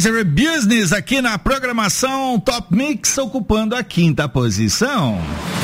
Misery Business aqui na programação Top Mix, ocupando a 5ª posição.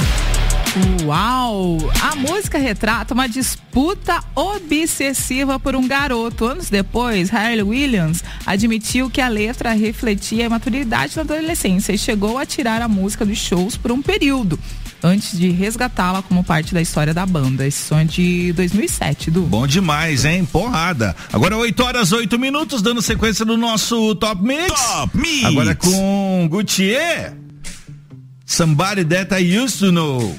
Uau! A música retrata uma disputa obsessiva por um garoto. Anos depois, Hayley Williams admitiu que a letra refletia a maturidade da adolescência e chegou a tirar a música dos shows por um período, antes de resgatá-la como parte da história da banda. Esse som é de 2007, Du. Bom demais, hein? Porrada. Agora 8h08, dando sequência no nosso Top Mix. Top Mix. Agora com Gautier. Somebody That I Used to Know.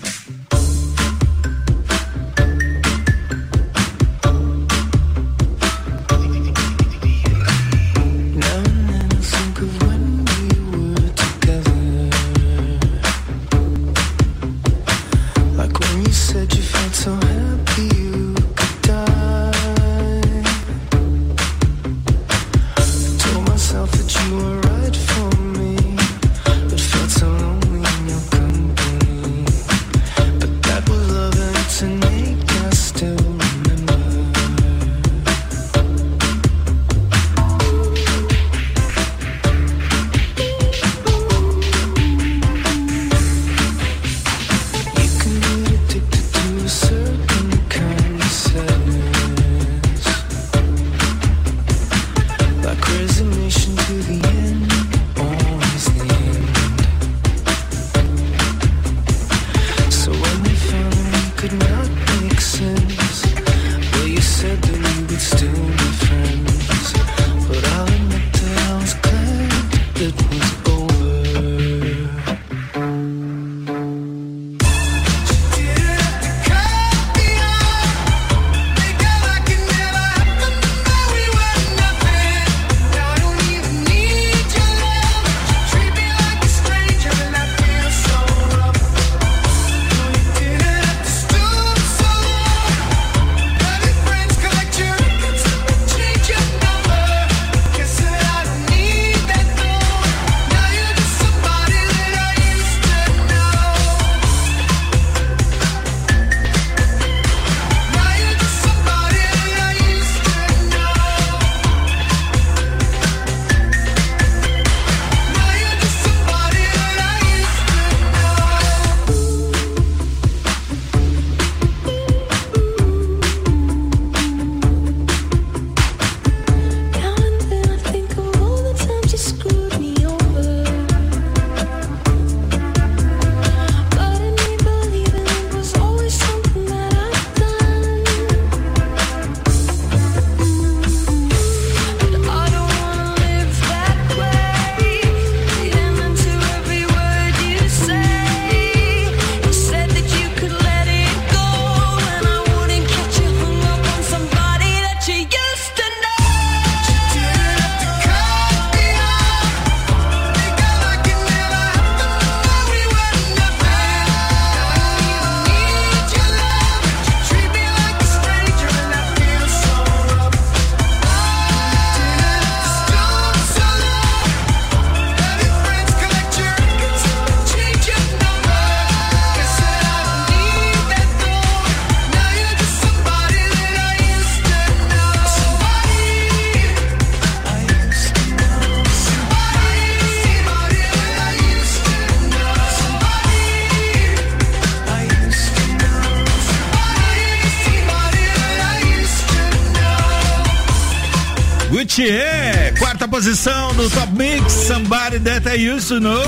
Gautier, 4ª posição do Top Mix, Somebody That I Used to Know.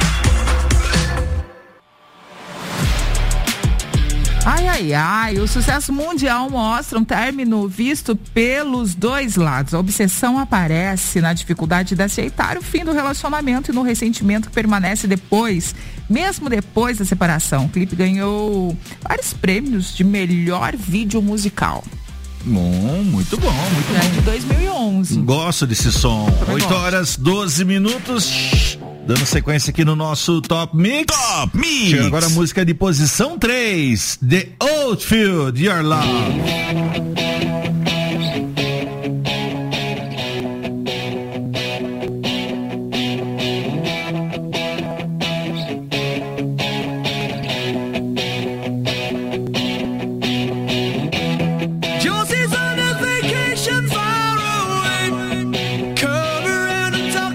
Ai, ai, ai, o sucesso mundial mostra um término visto pelos dois lados. A obsessão aparece na dificuldade de aceitar o fim do relacionamento e no ressentimento que permanece depois, mesmo depois da separação. O clipe ganhou vários prêmios de melhor vídeo musical. Bom, muito bom, muito bom. De 2011. Gosto desse som. 8h12, dando sequência aqui no nosso Top Mix. Top Mix. Chega agora a música de posição 3, The Outfield, Your Love. Josie's on a vacation far away. Come around and talk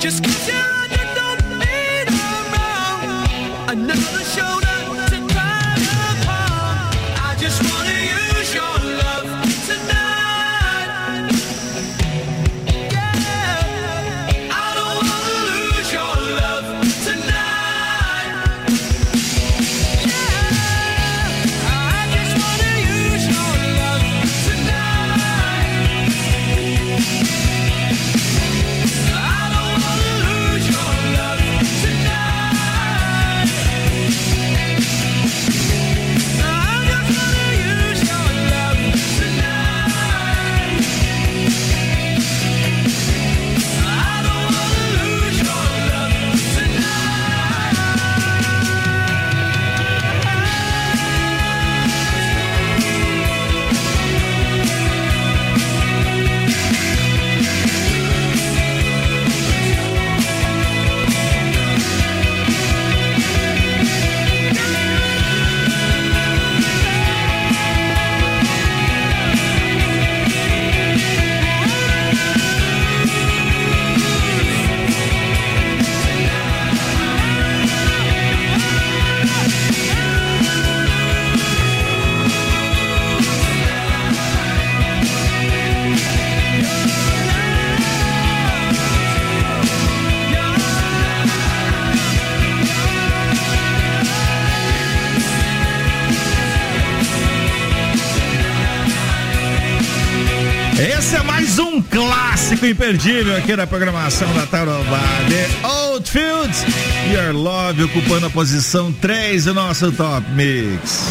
Esse é mais um clássico imperdível aqui na programação da Tarobá. The Oldfields, Your Love, ocupando a posição 3 do nosso Top Mix.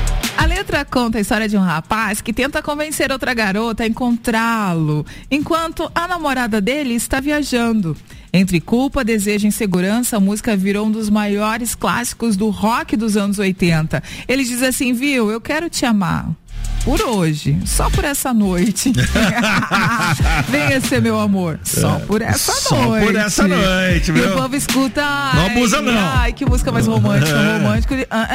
A letra conta a história de um rapaz que tenta convencer outra garota a encontrá-lo, enquanto a namorada dele está viajando. Entre culpa, desejo e insegurança, a música virou um dos maiores clássicos do rock dos anos 80. Ele diz assim, viu, eu quero te amar. Por hoje, só por essa noite. Venha ser meu amor. Só por essa noite. Só por essa noite, meu. E o povo escuta. Não abusa, não. Ai, que música mais romântica. Romântico.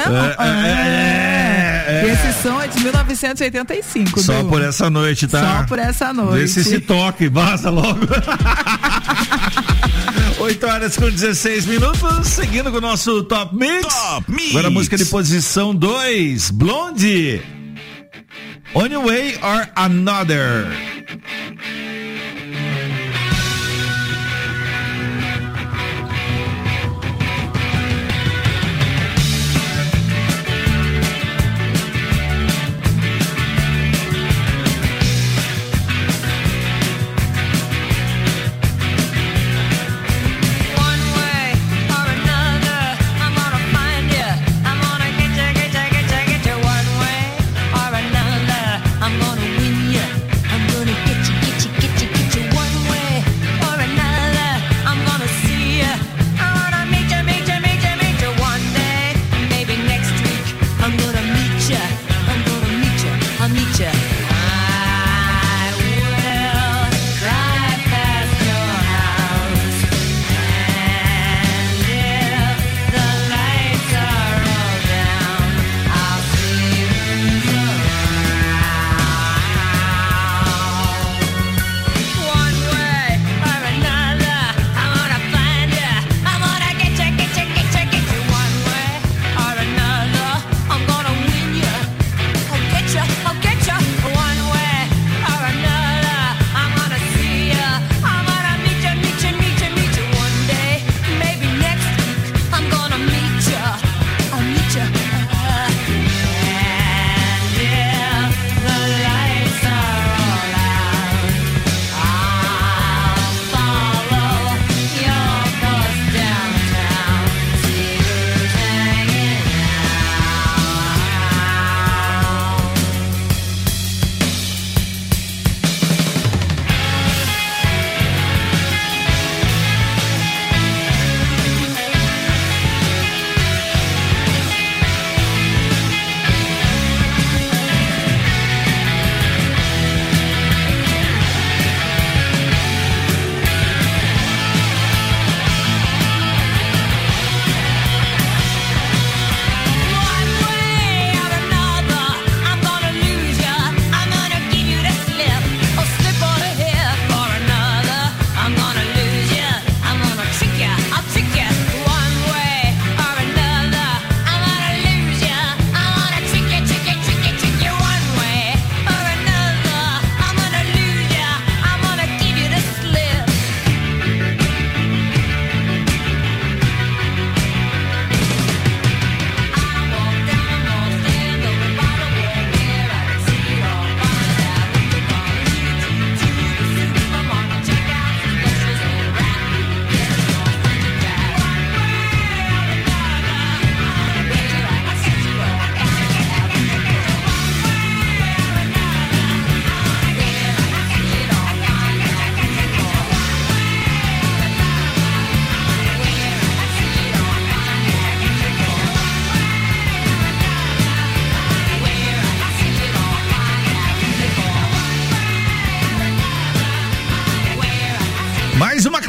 Esse som é de 1985. Só por essa noite, tá? Só por essa noite. Vê se toque, vaza logo. 8h16, seguindo com o nosso Top Mix. Top Mix. Agora a música de posição 2, Blondie. One Way or Another. I'm gonna win ya. I'm gonna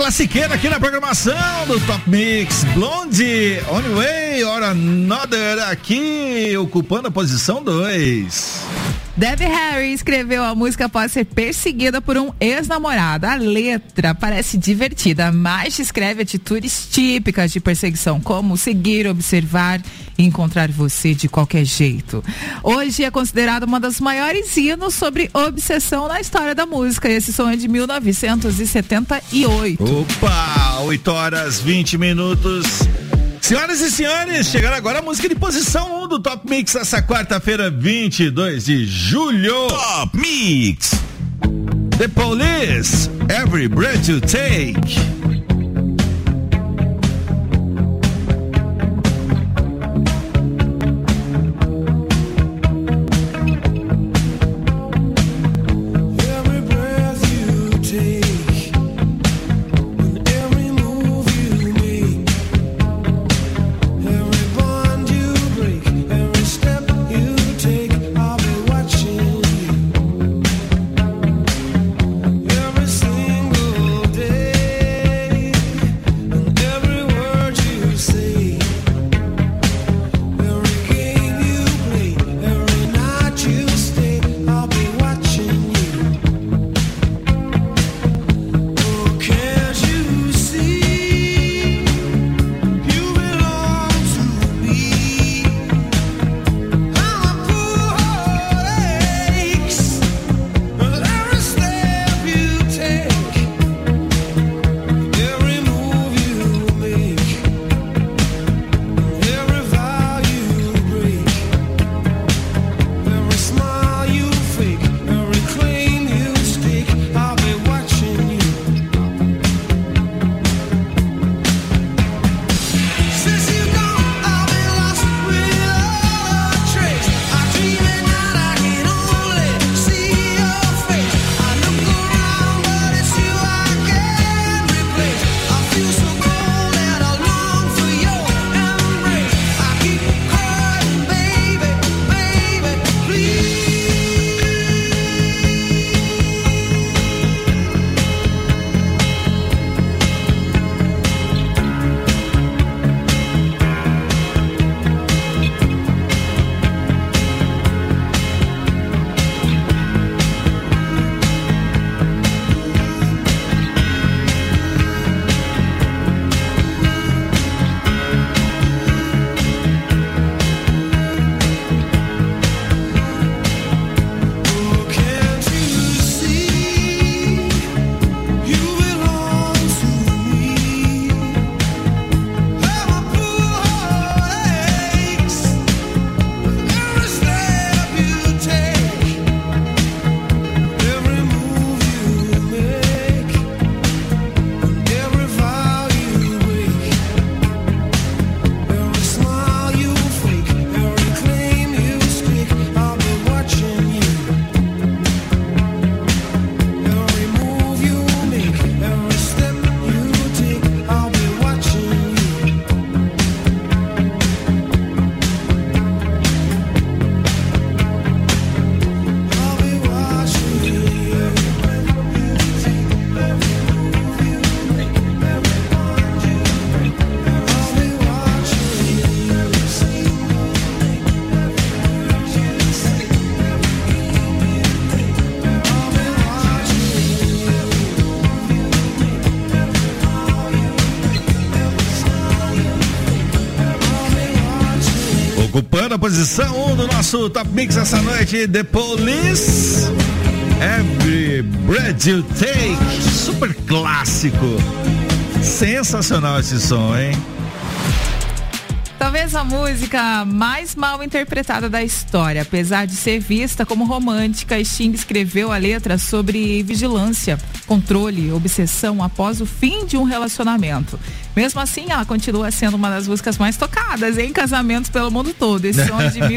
classiqueira aqui na programação do Top Mix. Blondie, Only Way or Another, aqui ocupando a posição 2. Debbie Harry escreveu a música após ser perseguida por um ex-namorado. A letra parece divertida, mas descreve atitudes típicas de perseguição, como seguir, observar e encontrar você de qualquer jeito. Hoje é considerado uma das maiores hinos sobre obsessão na história da música. Esse som é de 1978. Opa, 8h20. Senhoras e senhores, chegaram agora a música de posição 1 do Top Mix essa quarta-feira, 22 de julho. Top Mix. The Police, Every Breath You Take. Ocupando a posição 1 do nosso Top Mix essa noite, The Police, Every Breath You Take. Super clássico. Sensacional esse som, hein? Talvez a música mais mal interpretada da história, apesar de ser vista como romântica. Sting escreveu a letra sobre vigilância, controle, obsessão após o fim de um relacionamento. Mesmo assim, ela continua sendo uma das músicas mais tocadas em casamentos pelo mundo todo. Esse som é de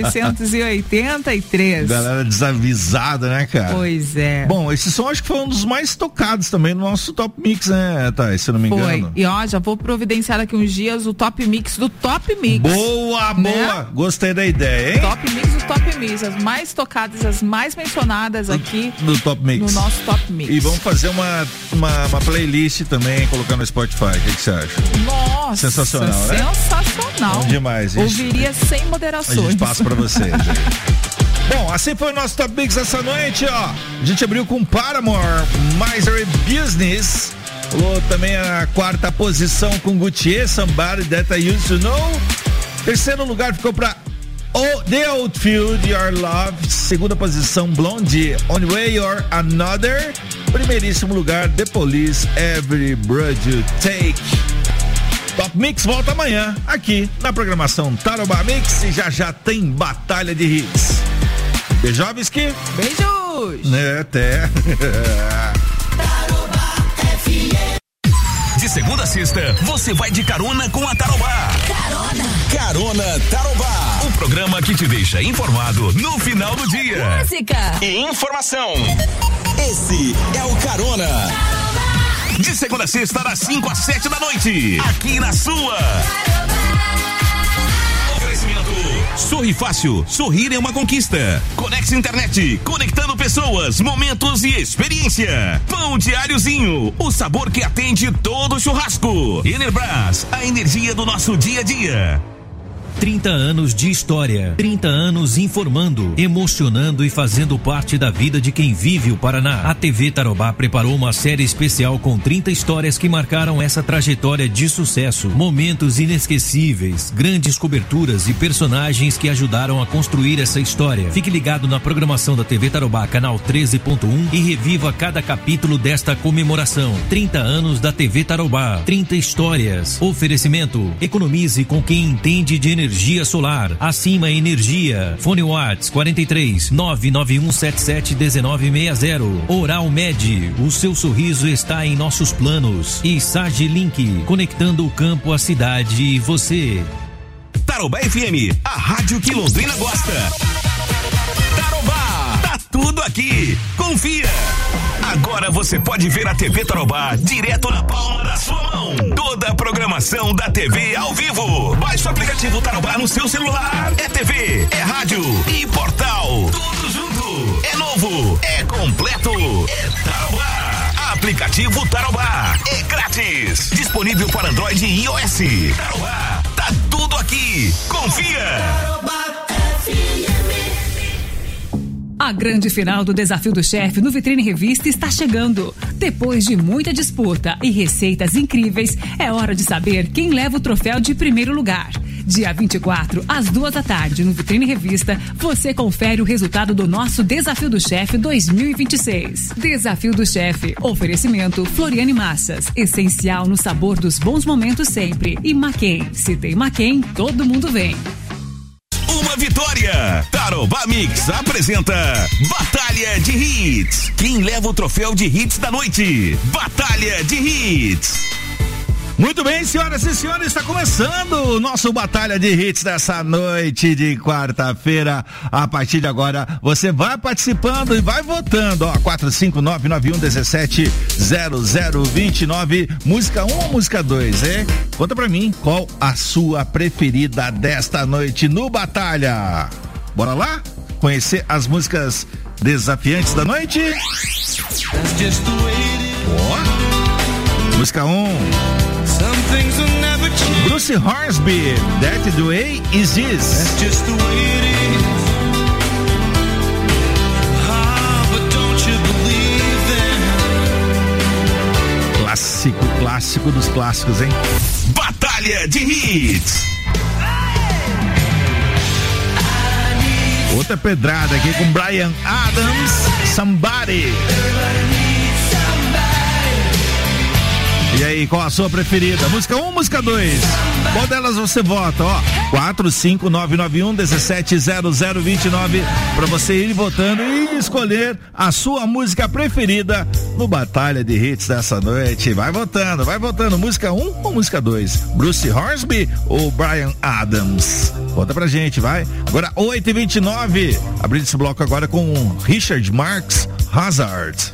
1983. Galera desavisada, né, cara? Pois é. Bom, esse som acho que foi um dos mais tocados também no nosso Top Mix, né, Thay? Se eu não me engano. Foi. E ó, já vou providenciar daqui uns dias o Top Mix do Top Mix. Boa, né? boa. Gostei da ideia, hein? Top Mix do Top Mix. As mais tocadas, as mais mencionadas aqui do Top Mix. No nosso Top Mix. E vamos fazer uma playlist também, colocar no Spotify. O que você acha? Nossa, sensacional, né? Sensacional. Bom demais. Ouviria sem moderações. A gente passa pra você. Bom, assim foi o nosso Top Mix essa noite, ó. A gente abriu com Paramore, Misery Business. Falou também a quarta posição com Gutierrez, Somebody That I Used to Know. Terceiro lugar ficou pra The Outfield, Your Love. Segunda posição, Blondie, One Way or Another. Primeiríssimo lugar, The Police, Every Breath You Take. Top Mix volta amanhã, aqui na programação Tarobá Mix, e já tem batalha de hits. Beijovski. Beijos. Até. De segunda a sexta, você vai de carona com a Tarobá. Carona Tarobá. O programa que te deixa informado no final do dia. Música e informação. Esse é o Carona. De segunda a sexta, das 5 às 7 da noite. Aqui na sua. Sorri Fácil, sorrir é uma conquista. Conex Internet, conectando pessoas, momentos e experiência. Pão Diáriozinho, o sabor que atende todo churrasco. Enerbras, a energia do nosso dia a dia. 30 anos de história, 30 anos informando, emocionando e fazendo parte da vida de quem vive o Paraná. A TV Tarobá preparou uma série especial com 30 histórias que marcaram essa trajetória de sucesso. Momentos inesquecíveis, grandes coberturas e personagens que ajudaram a construir essa história. Fique ligado na programação da TV Tarobá, canal 13.1, e reviva cada capítulo desta comemoração. 30 anos da TV Tarobá, 30 histórias. Oferecimento: economize com quem entende de energia solar. Acima Energia. Fone Whats 43 99177 1960. Oral Med, o seu sorriso está em nossos planos. E Sage Link, conectando o campo, a cidade e você. Tarobá FM, a rádio que Londrina gosta. Tarobá, tá tudo aqui. Confia. Agora você pode ver a TV Tarobá direto na palma da sua mão. Toda a programação da TV ao vivo. Baixe o aplicativo Tarobá no seu celular. É TV, é rádio e portal. Tudo junto. É novo, é completo. É Tarobá. Aplicativo Tarobá. É grátis. Disponível para Android e iOS. Tarobá, tá tudo aqui. Confia. A grande final do Desafio do Chefe no Vitrine Revista está chegando. Depois de muita disputa e receitas incríveis, é hora de saber quem leva o troféu de primeiro lugar. Dia 24, às 14h, no Vitrine Revista, você confere o resultado do nosso Desafio do Chefe 2026. Desafio do Chefe. Oferecimento Floriane Massas. Essencial no sabor dos bons momentos sempre. E Maquem. Se tem Maquem, todo mundo vem. Uma vitória. Tarobá Mix apresenta Batalha de Hits. Quem leva o troféu de hits da noite? Batalha de Hits. Muito bem, senhoras e senhores, está começando o nosso Batalha de Hits dessa noite de quarta-feira. A partir de agora, você vai participando e vai votando, ó, 45991170029, música 1 ou música 2, hein? Conta pra mim, qual a sua preferida desta noite no Batalha? Bora lá? Conhecer as músicas desafiantes da noite? Ó, música 1. Bruce Hornsby, That the Way Is This. That's just the way it is. But don't you believe that? Clássico dos clássicos, hein? Batalha de Hits. Outra pedrada aqui com Bryan Adams, Somebody. E aí, qual a sua preferida? Música 1, música 2? Qual delas você vota? Ó, 45991-170029 para você ir votando e escolher a sua música preferida no Batalha de Hits dessa noite. Vai votando. Música 1 ou música 2? Bruce Hornsby ou Bryan Adams? Conta pra gente, vai. Agora 8h29. Abrindo esse bloco agora com Richard Marx, Hazard.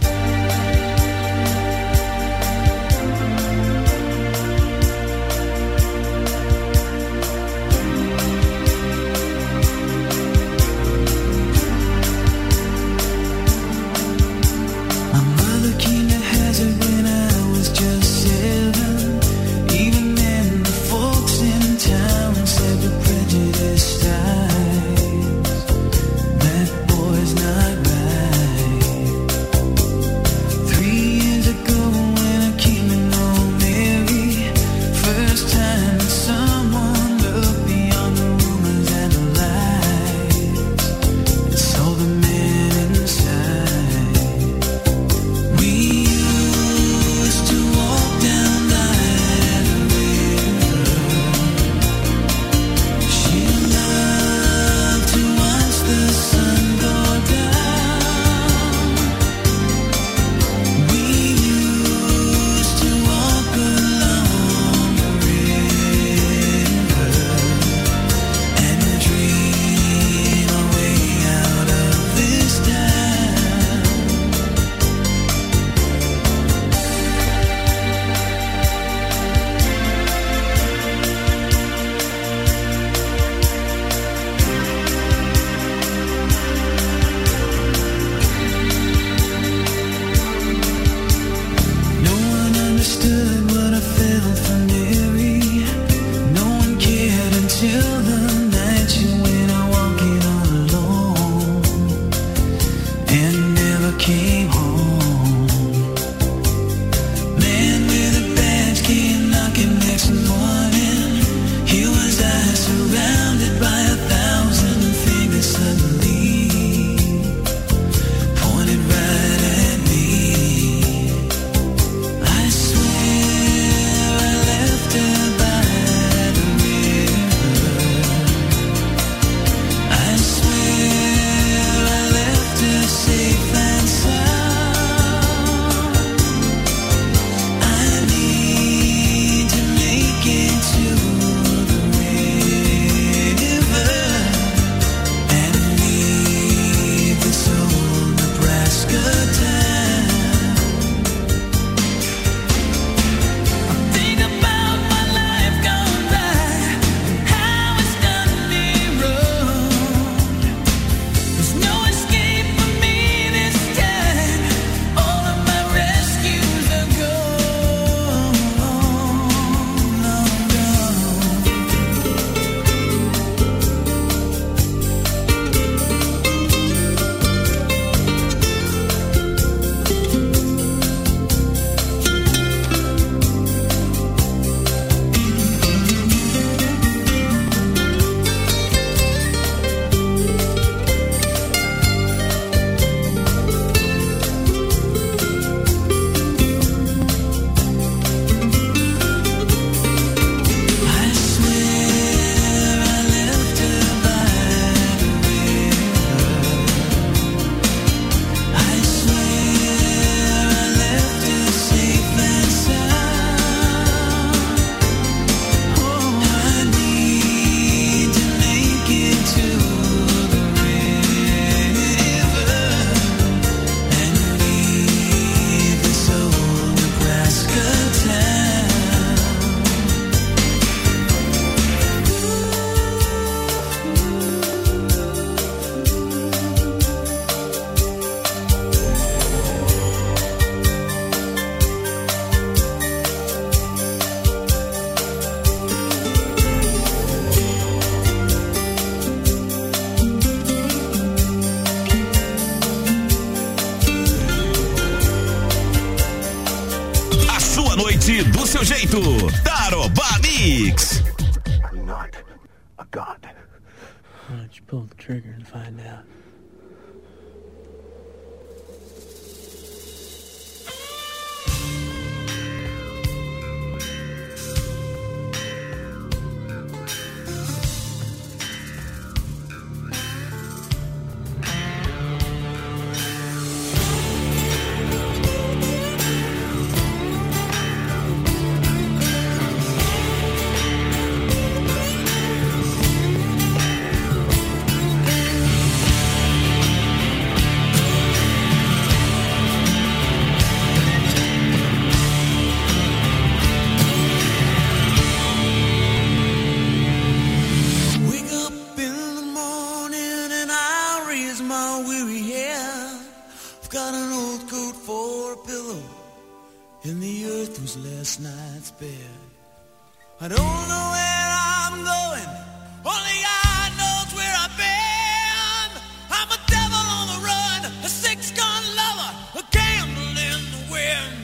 noite do seu jeito. Tarobá Mix. I'm not a god. Why don't you pull the trigger and find out? last night's bed. I don't know where I'm going, only God knows where I've been. I'm a devil on the run, a six-gun lover, a candle in the wind.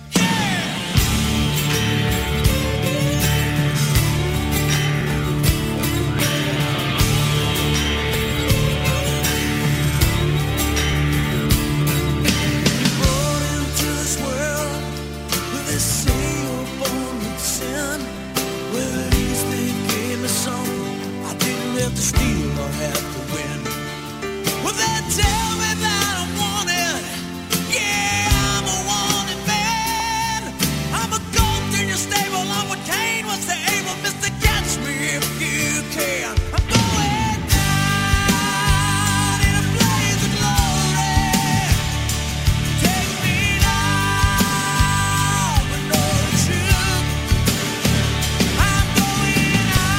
To steal or have to win. Well, they tell me that I'm wanted. Yeah, I'm a wanted man. I'm a goat in your stable. I'm what Cain was to Abel. Mr. Catch me if you can. I'm going down in a blaze of glory. Take me down with no truth. I'm going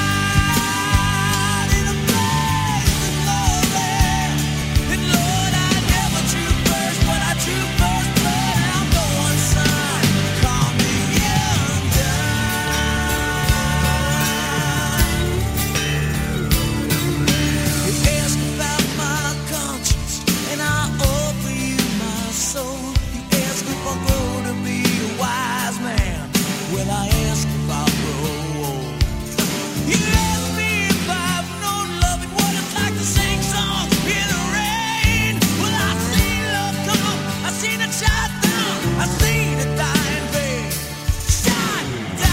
out in a blaze of glory. And Lord, I never choose first, but I choose first blood. I'm going son, call me young You ask about my conscience, and I offer you my soul. You ask if I'll grow to be a wise man. Well, I ask if I'll grow old. You ask me if I've known love and what it's like to sing songs in the rain. Well, I've seen love come, I've seen it shot down, I've seen it die in vain. Shot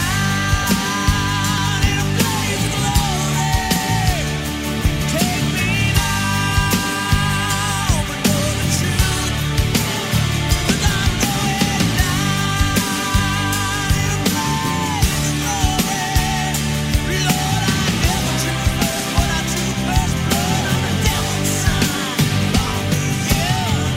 down in a blaze of glory. Take me now, but know the truth. 'Cause I'm going down in a blaze of glory. Lord, I never choose first, but I choose first blood. I'm the devil's son, call me young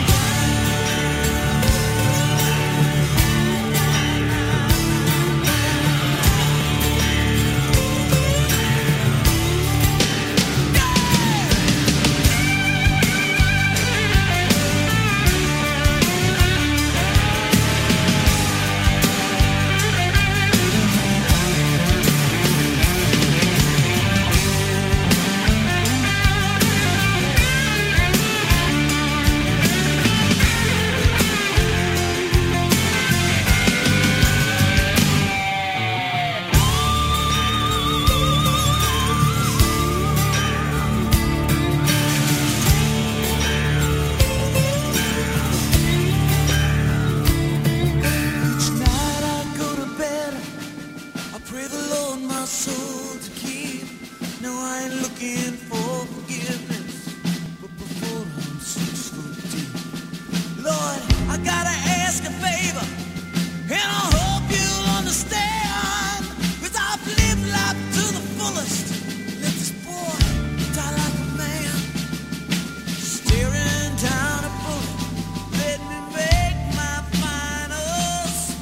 Each night I go to bed, I pray the Lord my soul to keep. No, I ain't looking for forgiveness, but before I'm 6 foot deep. Lord, I gotta ask a favor, and I hope you'll understand. 'Cause I've lived life to the fullest. Let this boy die like a man, staring down a bullet. Let me make my final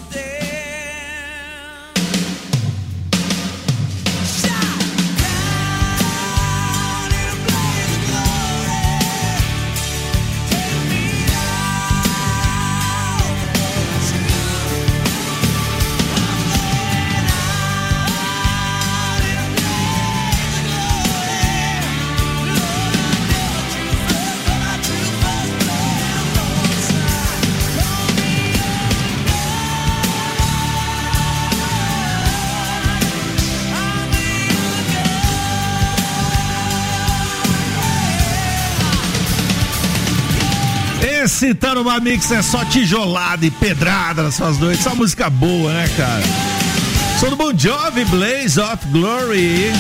stand. Shot down in a blaze of glory. Take me down with no truth. I'm going out in a blaze of glory. Lord, I never choose first, but I choose first blood. I'm going son, call me young Esse Tarobá Mix é só tijolada e pedrada nas suas noites, só música boa, né, cara? Sou do Bon Jovi, Blaze of Glory.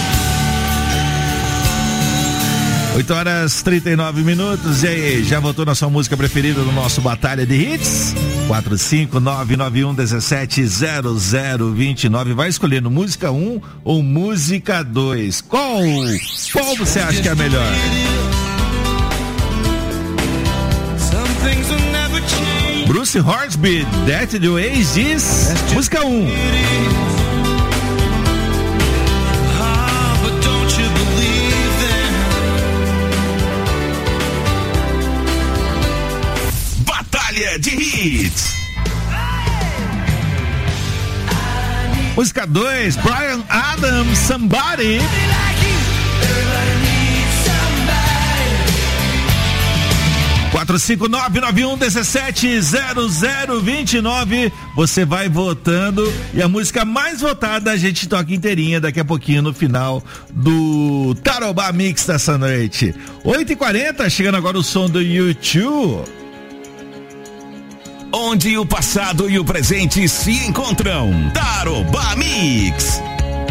8h39. E aí, já votou na sua música preferida do nosso Batalha de Hits? 45991170029. Vai escolhendo música 1 ou música 2. Qual você acha que é a melhor? Bruce Hornsby, Death the Oasis, música 1. Batalha de Hits. música 2, Bryan Adams, Somebody. 459-9117-0029. Você vai votando e a música mais votada a gente toca inteirinha daqui a pouquinho no final do Tarobá Mix dessa noite. 8h40, chegando agora o som do U2. Onde o passado e o presente se encontram. Tarobá Mix.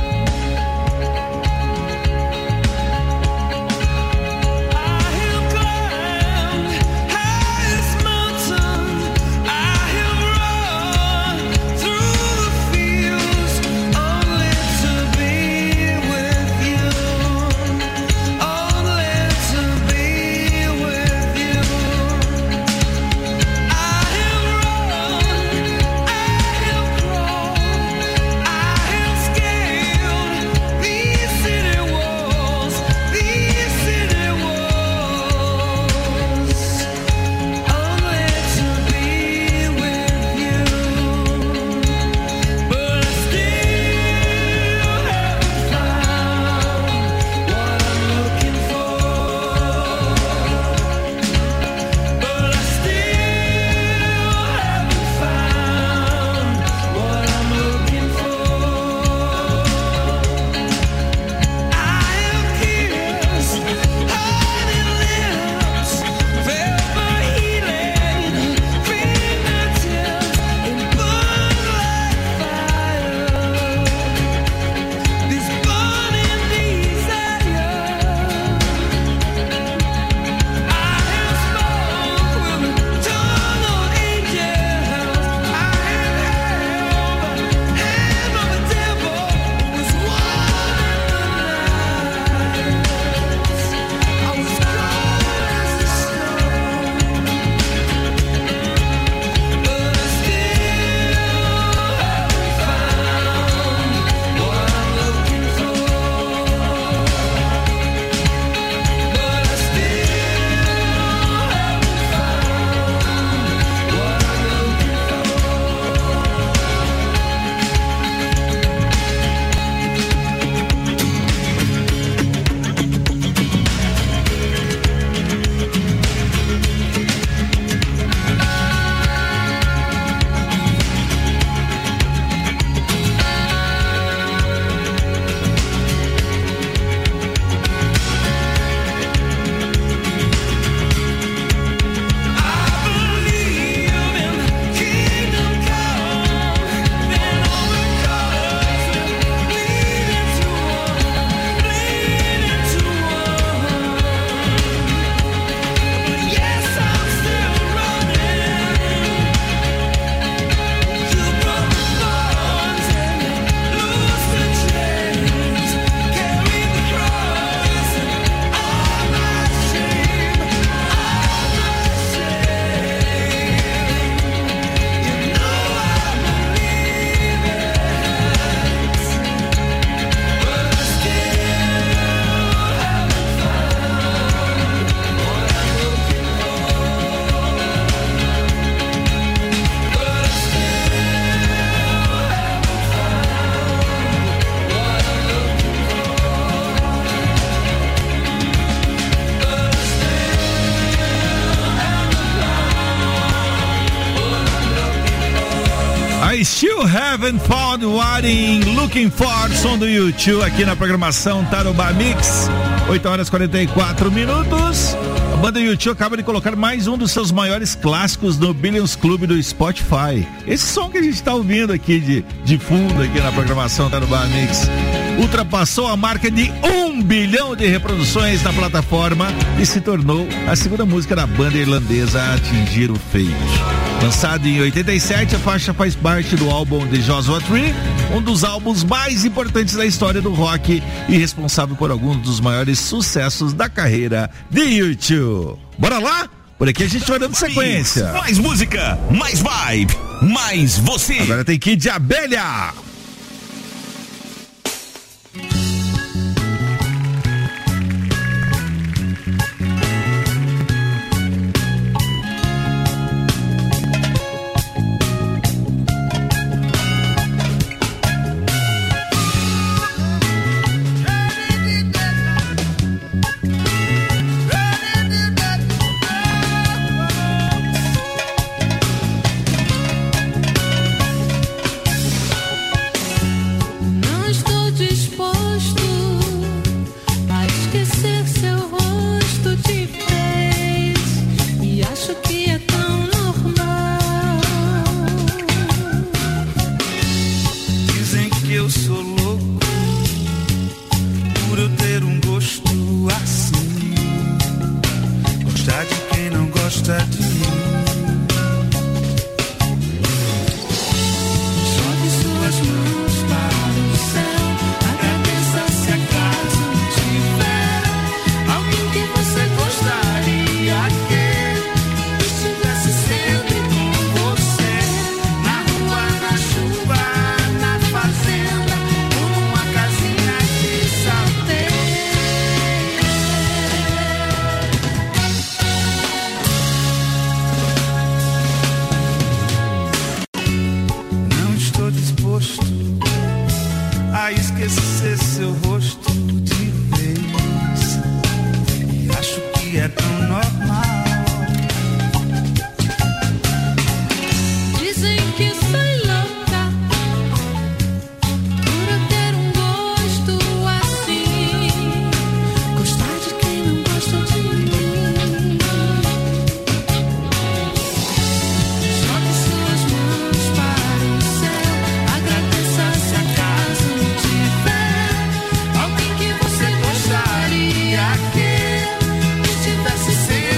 I Still Haven't Found What I'm Looking For, som do U2 aqui na programação Tarobá Mix, 8h44. A banda U2 acaba de colocar mais um dos seus maiores clássicos no Billions Club do Spotify. Esse som que a gente está ouvindo aqui de fundo aqui na programação Tarobá Mix ultrapassou a marca de 1 bilhão de reproduções na plataforma e se tornou a segunda música da banda irlandesa a atingir o feito. Lançado em 87, a faixa faz parte do álbum The Joshua Tree, um dos álbuns mais importantes da história do rock e responsável por alguns dos maiores sucessos da carreira de U2. Bora lá? Por aqui a gente vai dando sequência. Mais música, mais vibe, mais você. Agora tem Kid de Abelha. gosta de mim. Jogue suas mãos para o céu, agradeça se acaso tiver alguém que você gostaria que estivesse sempre com você, na rua, na chuva, na fazenda, ou numa casinha de salteiro. Não estou disposto a esquecer seu rosto de vez, e acho que é tão normal. Dizem que sou louca por eu ter um gosto assim, gostar de quem não gosta de mim. Jogue suas mãos para o céu, agradeça se acaso tiver alguém que você gostaria que estivesse sempre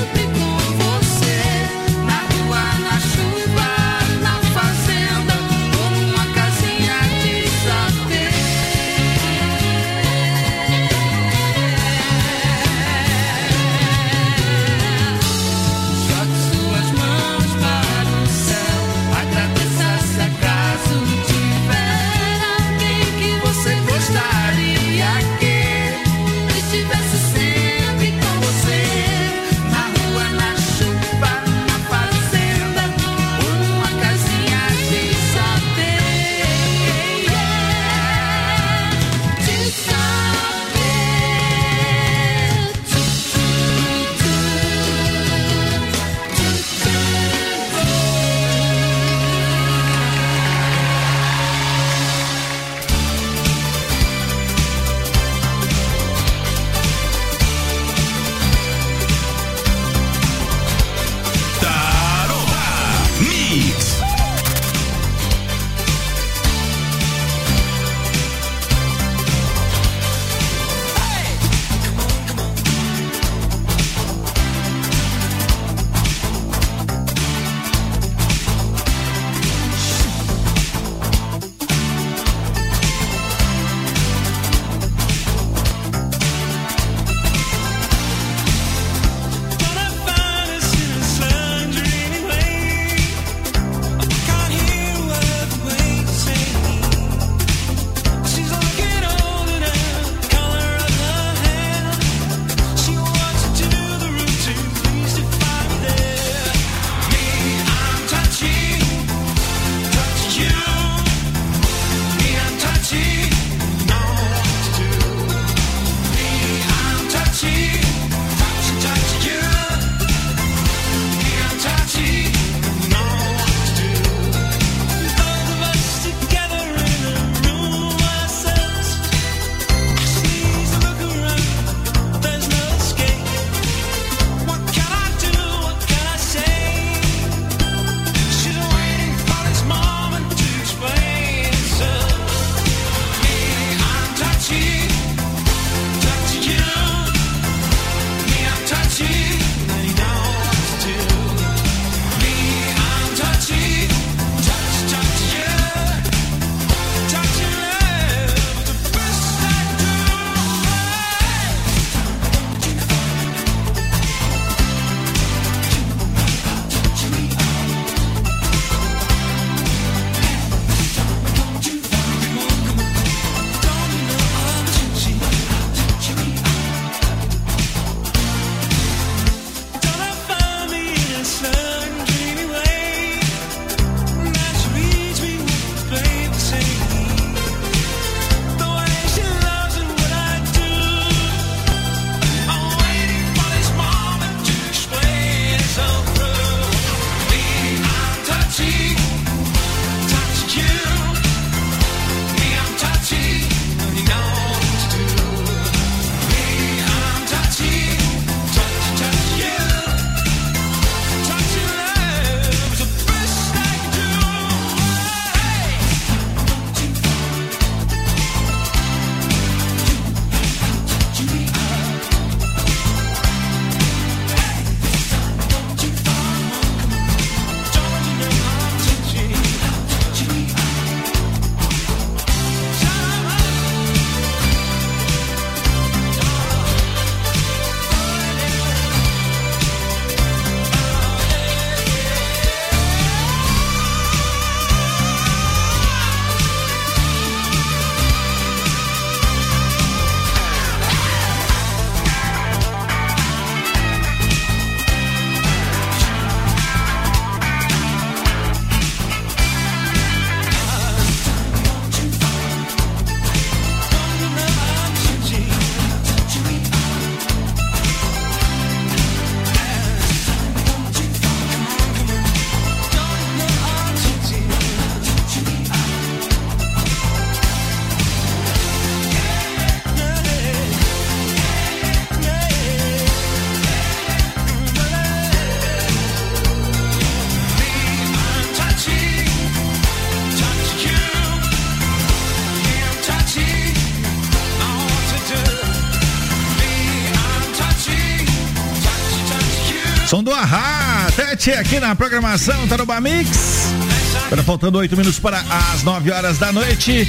Som do Ahá, Tete aqui na programação Tarobá Mix. Agora faltando 8 minutos para as 9 horas da noite.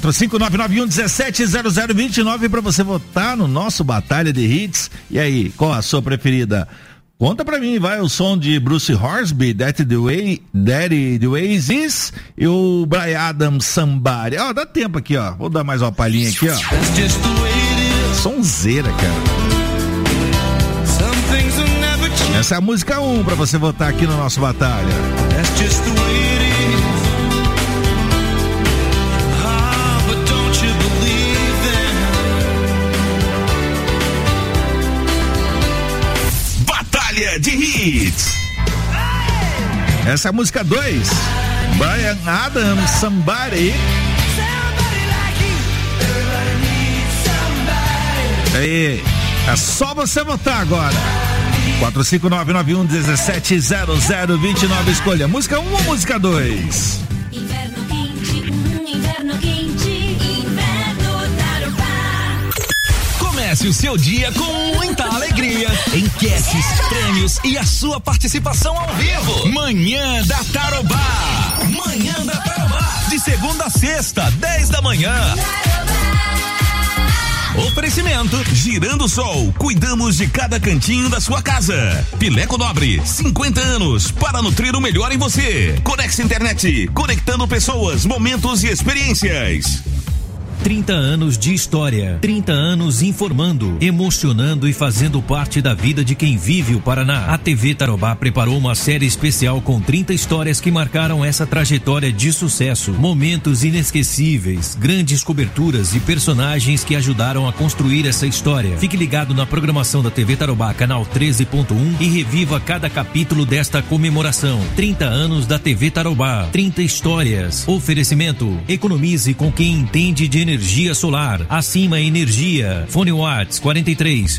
45991170029 para você votar no nosso Batalha de Hits. E aí, qual a sua preferida? Conta pra mim, vai o som de Bruce Hornsby, Daddy the Way Is, e o Bryan Adams, Somebody. Ó, dá tempo aqui, ó. Vou dar mais uma palhinha aqui, ó. Sonzeira, cara. Essa é a música 1 pra você votar aqui no nosso Batalha. Batalha de Hits. Essa é a música 2. Bryan Adams, Somebody. Aí, é só você votar agora. 45991170029, escolha música 1 ou música 2? Inverno quente, inverno Tarobá. Comece o seu dia com muita alegria, enquetes, prêmios e a sua participação ao vivo. Manhã da Tarobá. Manhã da Tarobá. De segunda a sexta, 10 da manhã. Oferecimento Girando Sol, cuidamos de cada cantinho da sua casa. Pileco Nobre, 50 anos para nutrir o melhor em você. Conex Internet, conectando pessoas, momentos e experiências. 30 anos de história, 30 anos informando, emocionando e fazendo parte da vida de quem vive o Paraná. A TV Tarobá preparou uma série especial com 30 histórias que marcaram essa trajetória de sucesso. Momentos inesquecíveis, grandes coberturas e personagens que ajudaram a construir essa história. Fique ligado na programação da TV Tarobá, canal 13.1 e reviva cada capítulo desta comemoração. 30 anos da TV Tarobá, 30 histórias. Oferecimento, economize com quem entende de energia solar. Acima Energia. Fone Whats 43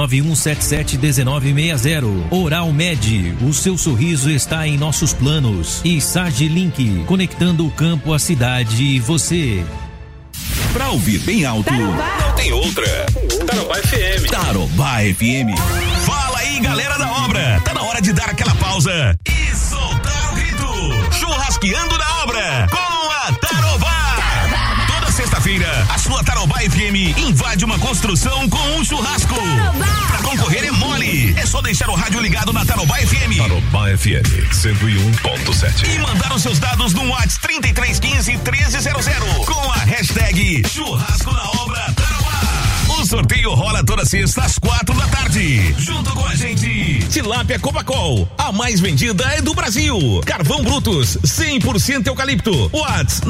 991771960. Oral Med, o seu sorriso está em nossos planos. E Sage Link, conectando o campo, a cidade e você. Pra ouvir bem alto, Tarobá. Não tem outra. Tarobá FM. Tarobá FM. Fala aí, galera da obra. Tá na hora de dar aquela pausa e soltar o grito. Churrasqueando na obra com a Tarobá. Sexta-feira, a sua Tarobá FM invade uma construção com um churrasco. Pra concorrer é mole. É só deixar o rádio ligado na Tarobá FM. Tarobá FM 101.7. E mandar os seus dados no WhatsApp 3315-1300 com a hashtag Churrasco na Obra Tarobá. O sorteio rola toda sexta às 4 da tarde. Junto com a gente, Tilápia Copacol, a mais vendida é do Brasil. Carvão Brutus, 100% eucalipto. Whats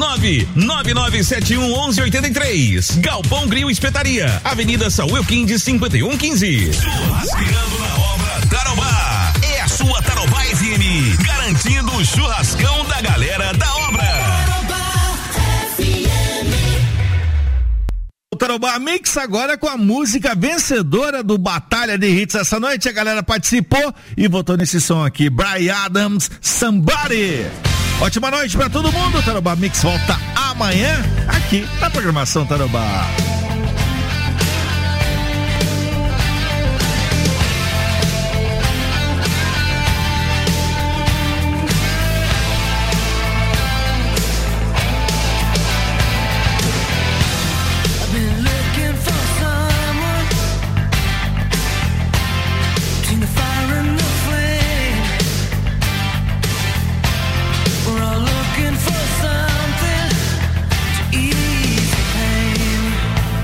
999711183. Galpão Grill Espetaria, Avenida Saúl Elquinde 5115. Churrasqueando na Obra Tarobá. É a sua Tarobá FM, garantindo o churrascão da galera da obra. Tarobá Mix agora com a música vencedora do Batalha de Hits. Essa noite a galera participou e votou nesse som aqui, Bryan Adams, Somebody. Ótima noite pra todo mundo. Tarobá Mix volta amanhã aqui na programação Tarobá. Looking for something to ease the pain.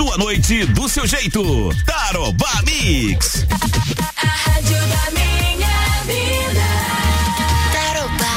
Sua noite do seu jeito. Tarobá Mix. A rádio da minha vida. Tarobá.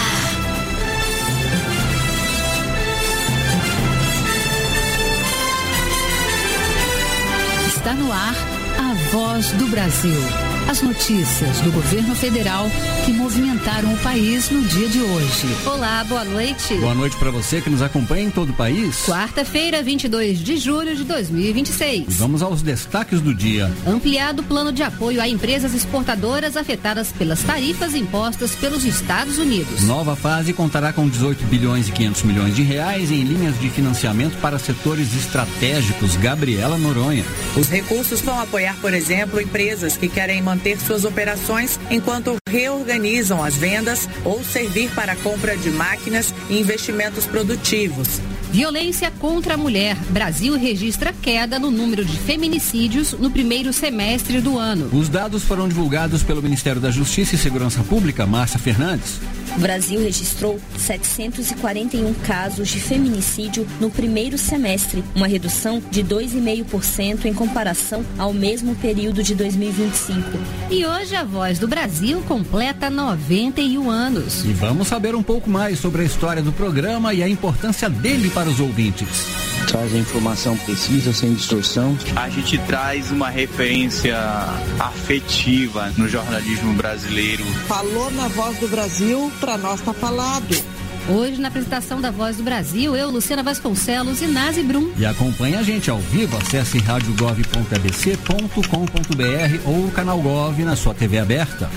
Está no ar a Voz do Brasil. As notícias do governo federal que movimentaram o país no dia de hoje. Olá, boa noite. Boa noite para você que nos acompanha em todo o país. Quarta-feira, 22 de julho de 2026. E vamos aos destaques do dia. Ampliado plano de apoio a empresas exportadoras afetadas pelas tarifas impostas pelos Estados Unidos. Nova fase contará com 18 bilhões e 500 milhões de reais em linhas de financiamento para setores estratégicos. Gabriela Noronha. Os recursos vão apoiar, por exemplo, empresas que querem manter suas operações enquanto reorganizam as vendas ou servir para a compra de máquinas e investimentos produtivos. Violência contra a mulher. Brasil registra queda no número de feminicídios no primeiro semestre do ano. Os dados foram divulgados pelo Ministério da Justiça e Segurança Pública, Márcia Fernandes. O Brasil registrou 741 casos de feminicídio no primeiro semestre, uma redução de 2,5% em comparação ao mesmo período de 2025. E hoje a Voz do Brasil completa 91 anos. E vamos saber um pouco mais sobre a história do programa e a importância dele para os ouvintes. Traz a informação precisa, sem distorção. A gente traz uma referência afetiva no jornalismo brasileiro. Falou na Voz do Brasil, para nós tá falado. Hoje, na apresentação da Voz do Brasil, eu, Luciana Vasconcelos e Nazi Brum. E acompanhe a gente ao vivo, acesse radiogov.abc.com.br ou o canal Gov na sua TV aberta.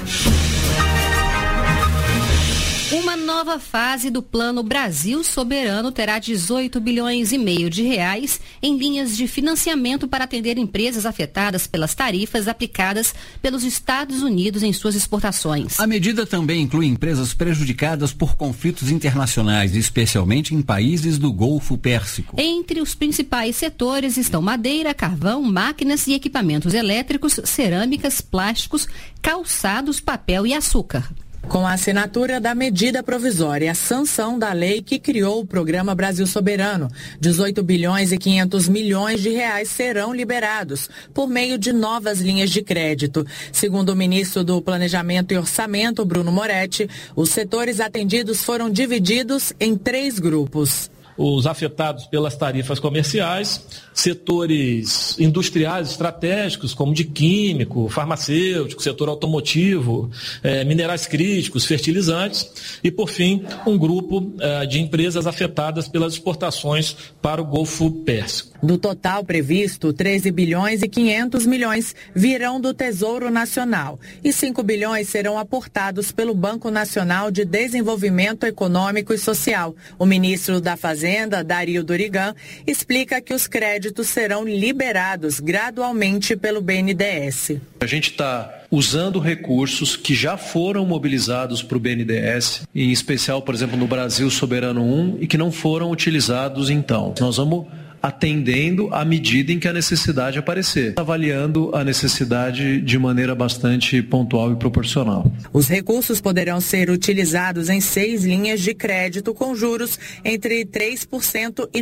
Uma nova fase do Plano Brasil Soberano terá 18 bilhões e meio de reais em linhas de financiamento para atender empresas afetadas pelas tarifas aplicadas pelos Estados Unidos em suas exportações. A medida também inclui empresas prejudicadas por conflitos internacionais, especialmente em países do Golfo Pérsico. Entre os principais setores estão madeira, carvão, máquinas e equipamentos elétricos, cerâmicas, plásticos, calçados, papel e açúcar. Com a assinatura da medida provisória e a sanção da lei que criou o Programa Brasil Soberano, 18 bilhões e 500 milhões de reais serão liberados por meio de novas linhas de crédito. Segundo o ministro do Planejamento e Orçamento, Bruno Moretti, os setores atendidos foram divididos em 3 grupos. Os afetados pelas tarifas comerciais, setores industriais estratégicos, como de químico, farmacêutico, setor automotivo, minerais críticos, fertilizantes, e, por fim, um grupo de empresas afetadas pelas exportações para o Golfo Pérsico. Do total previsto, 13 bilhões e 500 milhões virão do Tesouro Nacional e 5 bilhões serão aportados pelo Banco Nacional de Desenvolvimento Econômico e Social. O ministro da Fazenda, Dario Dorigan, explica que os créditos serão liberados gradualmente pelo BNDES. A gente está usando recursos que já foram mobilizados para o BNDES, em especial, por exemplo, no Brasil Soberano 1, e que não foram utilizados então. Nós vamos atendendo à medida em que a necessidade aparecer, avaliando a necessidade de maneira bastante pontual e proporcional. Os recursos poderão ser utilizados em 6 linhas de crédito com juros entre 3% e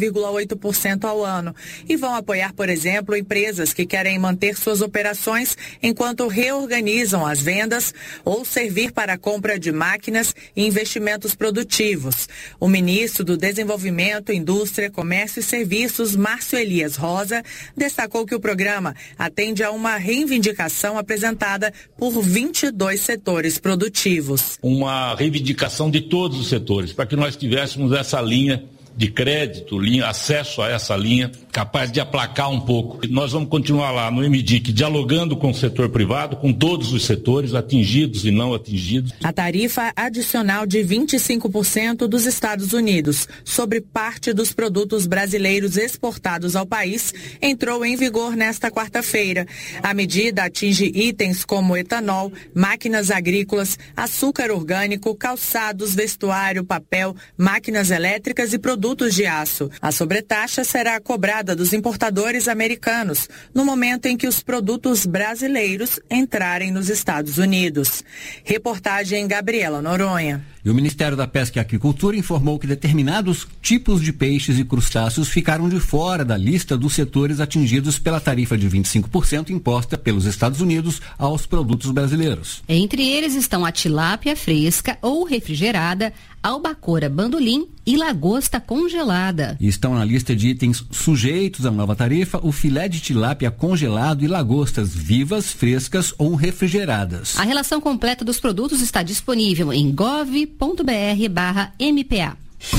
9,8% ao ano e vão apoiar, por exemplo, empresas que querem manter suas operações enquanto reorganizam as vendas ou servir para a compra de máquinas e investimentos produtivos. O ministro do Desenvolvimento, Indústria, Comércio e Serviços, Márcio Elias Rosa, destacou que o programa atende a uma reivindicação apresentada por 22 setores produtivos. Uma reivindicação de todos os setores, para que nós tivéssemos essa linha de crédito, acesso a essa linha, capaz de aplacar um pouco. Nós vamos continuar lá no MDIC, dialogando com o setor privado, com todos os setores, atingidos e não atingidos. A tarifa adicional de 25% dos Estados Unidos sobre parte dos produtos brasileiros exportados ao país entrou em vigor nesta quarta-feira. A medida atinge itens como etanol, máquinas agrícolas, açúcar orgânico, calçados, vestuário, papel, máquinas elétricas e produtos produtos de aço. A sobretaxa será cobrada dos importadores americanos no momento em que os produtos brasileiros entrarem nos Estados Unidos. Reportagem Gabriela Noronha. E o Ministério da Pesca e Aquicultura informou que determinados tipos de peixes e crustáceos ficaram de fora da lista dos setores atingidos pela tarifa de 25% imposta pelos Estados Unidos aos produtos brasileiros. Entre eles estão a tilápia fresca ou refrigerada, albacora bandolim e lagosta congelada. E estão na lista de itens sujeitos à nova tarifa o filé de tilápia congelado e lagostas vivas, frescas ou refrigeradas. A relação completa dos produtos está disponível em gov.br/MPA.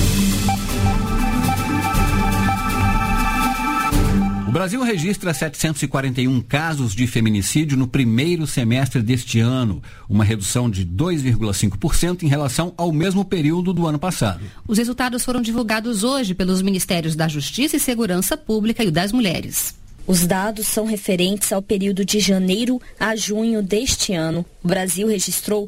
O Brasil registra 741 casos de feminicídio no primeiro semestre deste ano, uma redução de 2,5% em relação ao mesmo período do ano passado. Os resultados foram divulgados hoje pelos Ministérios da Justiça e Segurança Pública e o das Mulheres. Os dados são referentes ao período de janeiro a junho deste ano. O Brasil registrou